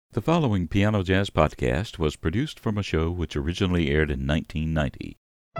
The following Piano Jazz podcast was produced from a show which originally aired in 1990.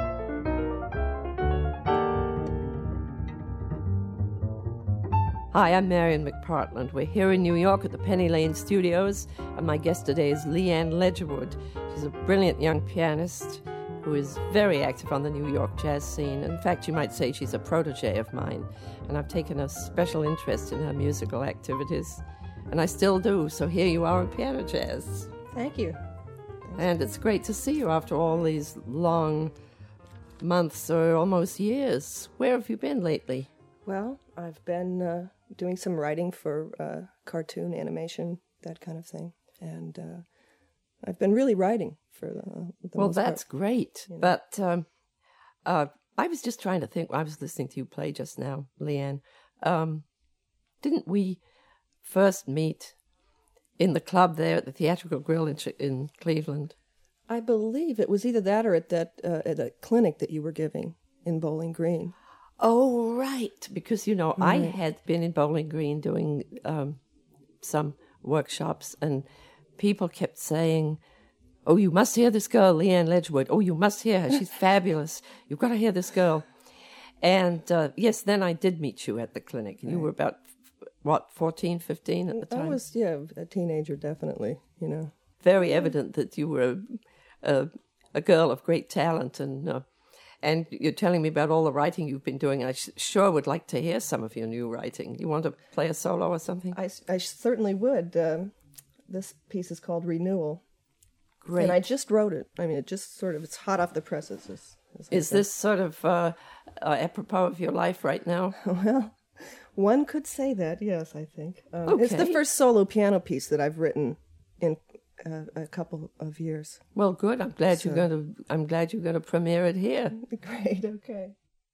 Hi, I'm Marion McPartland. We're here in New York at the Penny Lane Studios, and my guest today is Leanne Ledgerwood. She's a brilliant young pianist who is very active on the New York jazz scene. In fact, you might say she's a protege of mine, and I've taken a special interest in her musical activities. And I still do, so here you are on Piano Jazz. Thank you. And it's great to see you after all these long months or almost years. Where have you been lately? Well, I've been doing some writing for cartoon animation, that kind of thing. And I've been really writing for the Well, most that's part. great. You know. But I was just trying to think, I was listening to you play just now, Leanne. Didn't we first meet in the club there at the Theatrical Grill in Cleveland? I believe it was either that or at a clinic that you were giving in Bowling Green. Oh, right. Because, you know, I had been in Bowling Green doing some workshops, and people kept saying, "Oh, you must hear this girl, Leanne Ledgerwood. Oh, you must hear her. She's fabulous. You've got to hear this girl." And, yes, then I did meet you at the clinic, and you were about, 14, 15 at the time? I was, a teenager, definitely, you know. Very evident that you were a girl of great talent, and you're telling me about all the writing you've been doing. I sure would like to hear some of your new writing. You want to play a solo or something? I certainly would. This piece is called Renewal. Great. And I just wrote it. I mean, it's hot off the presses. Is this sort of apropos of your life right now? Well, one could say that, yes, I think. Okay. It's the first solo piano piece that I've written in a couple of years. Well, good. I'm glad you're going to premiere it here. Great, okay.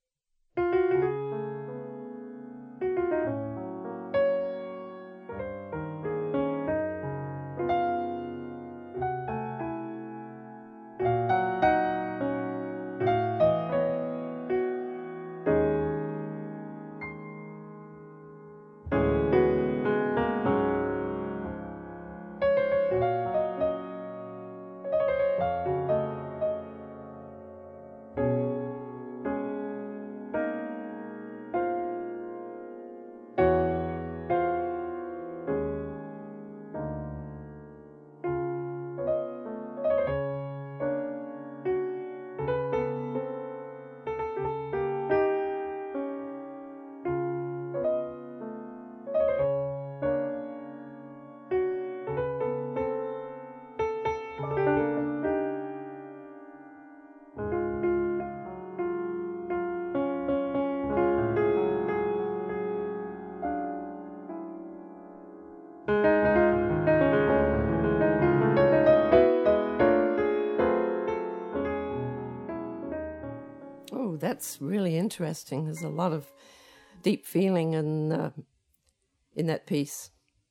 Oh, that's really interesting. There's a lot of deep feeling in that piece.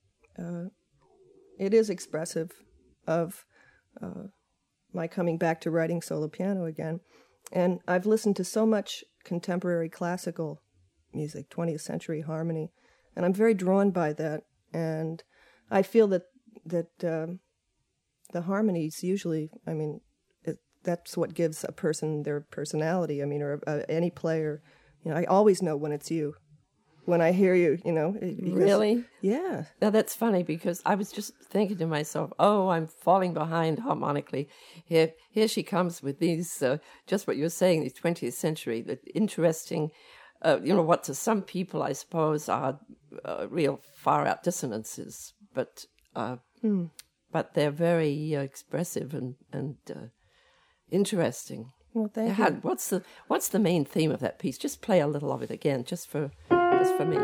It is expressive of my coming back to writing solo piano again. And I've listened to so much contemporary classical music, 20th century harmony, and I'm very drawn by that. And I feel that the harmonies usually, I mean, that's what gives a person their personality. I mean, or any player, you know, I always know when it's you. When I hear you, you know. Really? Yeah. Now, that's funny because I was just thinking to myself, oh, I'm falling behind harmonically. Here she comes with these, just what you're saying, these 20th century, the interesting, what to some people, I suppose, are real far-out dissonances. But they're very expressive and interesting. Well, thank you. What's the main theme of that piece? Just play a little of it again, just for me.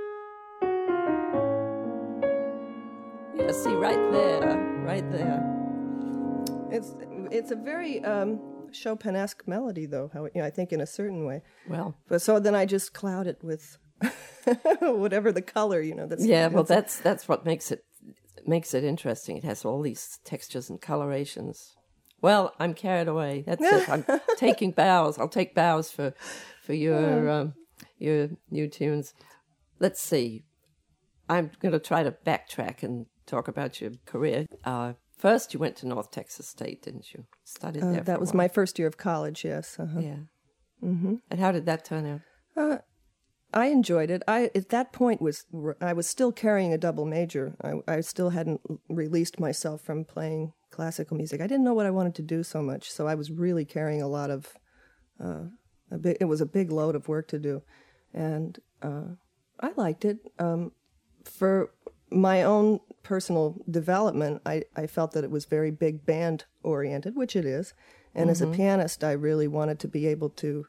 Yeah, see, right there. It's a very Chopin-esque melody, though. I think in a certain way. Well, but so then I just cloud it with whatever the color, you know. That's what makes it interesting. It has all these textures and colorations. Well, I'm carried away. That's it. I'm taking bows. I'll take bows for your new tunes. Let's see. I'm going to try to backtrack and talk about your career. First, you went to North Texas State, didn't you? Studied there. That was my first year of college, yes. Yeah. Mm-hmm. And how did that turn out? I enjoyed it. At that point, I was still carrying a double major. I still hadn't released myself from playing classical music. I didn't know what I wanted to do so much, so I was really carrying a lot of, it was a big load of work to do. And I liked it. For my own personal development, I felt that it was very big band oriented, which it is. And as a pianist, I really wanted to be able to,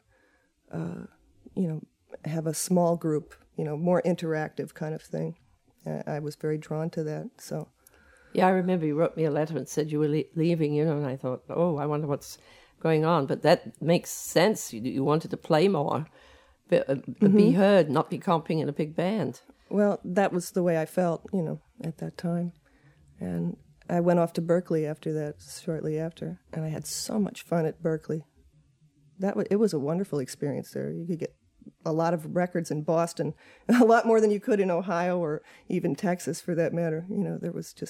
have a small group, more interactive kind of thing. I was very drawn to that. So, yeah, I remember you wrote me a letter and said you were leaving, and I thought, oh, I wonder what's going on. But that makes sense. You wanted to play more, be heard, not be comping in a big band. Well, that was the way I felt, at that time. And I went off to Berkeley after that, shortly after, and I had so much fun at Berkeley. It was a wonderful experience there. You could get a lot of records in Boston, a lot more than you could in Ohio or even Texas, for that matter. There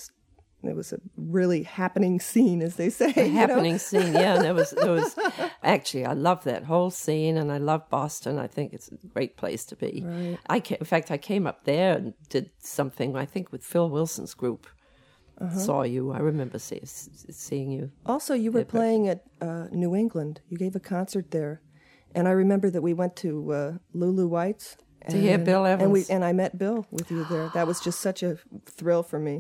was a really happening scene, as they say. A happening scene, yeah. And there was actually, I love that whole scene, and I love Boston. I think it's a great place to be. Right. In fact, I came up there and did something, I think, with Phil Wilson's group. Saw you. I remember seeing you. Also, you were playing at New England. You gave a concert there. And I remember that we went to Lulu White's. To hear Bill Evans. And I met Bill with you there. That was just such a thrill for me,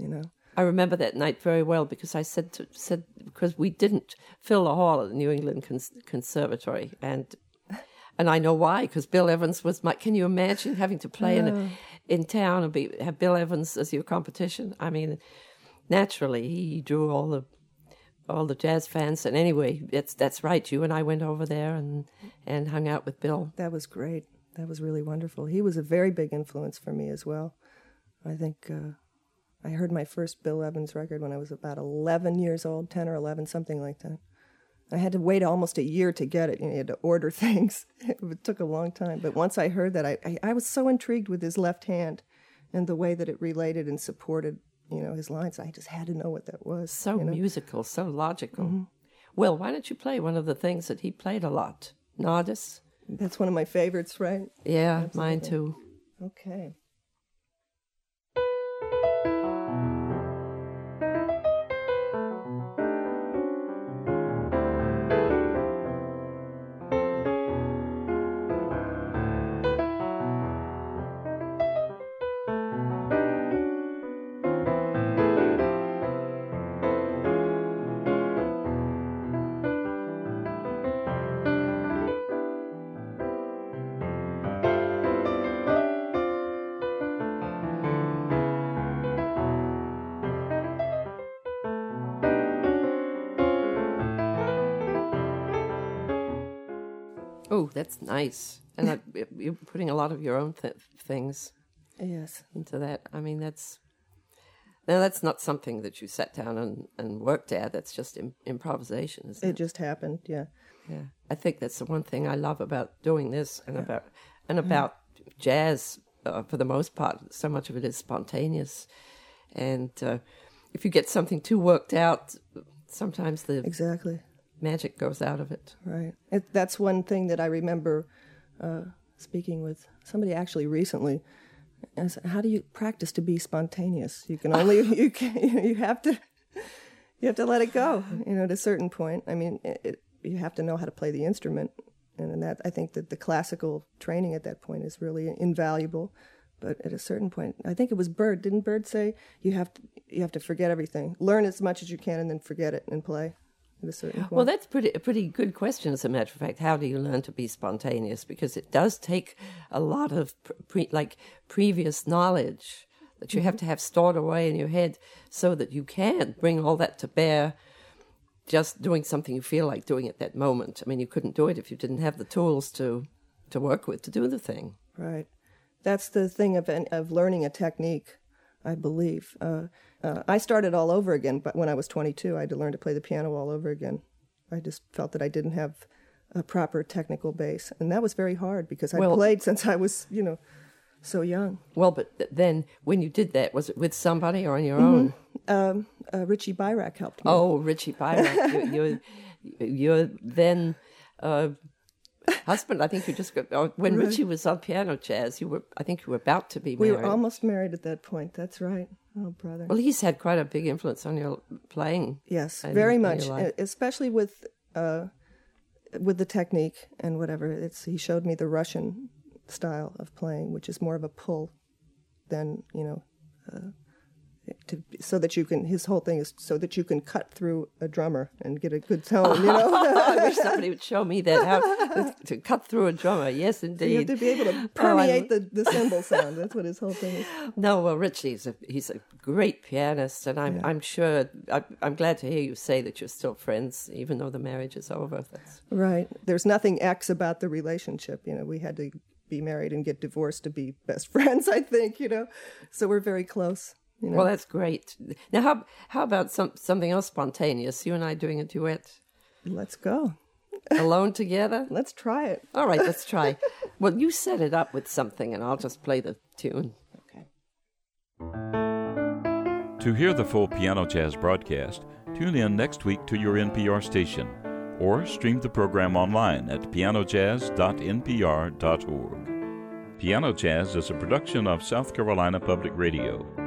I remember that night very well because I said because we didn't fill the hall at the New England Conservatory, and I know why, because Bill Evans was my. Can you imagine having to play in town and have Bill Evans as your competition? I mean, naturally he drew all the jazz fans, and anyway, that's right. You and I went over there and hung out with Bill. That was great. That was really wonderful. He was a very big influence for me as well. I think. I heard my first Bill Evans record when I was about 11 years old, 10 or 11, something like that. I had to wait almost a year to get it. You had to order things. It took a long time. But once I heard that, I was so intrigued with his left hand and the way that it related and supported, his lines. I just had to know what that was. So musical, so logical. Mm-hmm. Well, why don't you play one of the things that he played a lot? Nardis? That's one of my favorites, right? Yeah, absolutely. Mine too. Okay. Oh, that's nice. And you're putting a lot of your own things into that. I mean, that's not something that you sat down and worked at. That's just improvisation, isn't it? It just happened, yeah. Yeah. I think that's the one thing I love about doing this and about jazz, for the most part. So much of it is spontaneous. And if you get something too worked out, sometimes Exactly. magic goes out of it. Right. That's one thing that I remember speaking with somebody actually recently. I said, how do you practice to be spontaneous? You can only you have to let it go. At a certain point. I mean, you have to know how to play the instrument, and that I think that the classical training at that point is really invaluable. But at a certain point, I think it was Bird. Didn't Bird say you have to forget everything, learn as much as you can, and then forget it and play? At a certain point. Well, that's a pretty good question, as a matter of fact. How do you learn to be spontaneous? Because it does take a lot of previous knowledge that you have to have stored away in your head so that you can bring all that to bear just doing something you feel like doing at that moment. I mean, you couldn't do it if you didn't have the tools to work with to do the thing. Right. That's the thing of learning a technique, I believe. I started all over again, but when I was 22, I had to learn to play the piano all over again. I just felt that I didn't have a proper technical base, and that was very hard because I played since I was, so young. Well, but then when you did that, was it with somebody or on your own? Richie Byrack helped me. Oh, Richie Byrack, your then husband. I think you just got when Richie was on Piano Jazz. I think you were about to be married. We were almost married at that point. That's right. Oh, brother. Well, he's had quite a big influence on your playing. Yes, very much, especially with the technique and whatever. He showed me the Russian style of playing, which is more of a pull than, so that you can, his whole thing is so that you can cut through a drummer and get a good tone, I wish somebody would show me that, how to cut through a drummer. Yes, indeed. You have to be able to permeate the cymbal sound. That's what his whole thing is. No, well, Richie's he's a great pianist, and I'm sure, I'm glad to hear you say that you're still friends, even though the marriage is over. Right. There's nothing X about the relationship. We had to be married and get divorced to be best friends, I think, So we're very close. Well, that's great. Now, how about something else spontaneous? You and I doing a duet? Let's go. Alone together? Let's try it. All right, let's try. Well, you set it up with something, and I'll just play the tune. Okay. To hear the full Piano Jazz broadcast, tune in next week to your NPR station, or stream the program online at pianojazz.npr.org. Piano Jazz is a production of South Carolina Public Radio.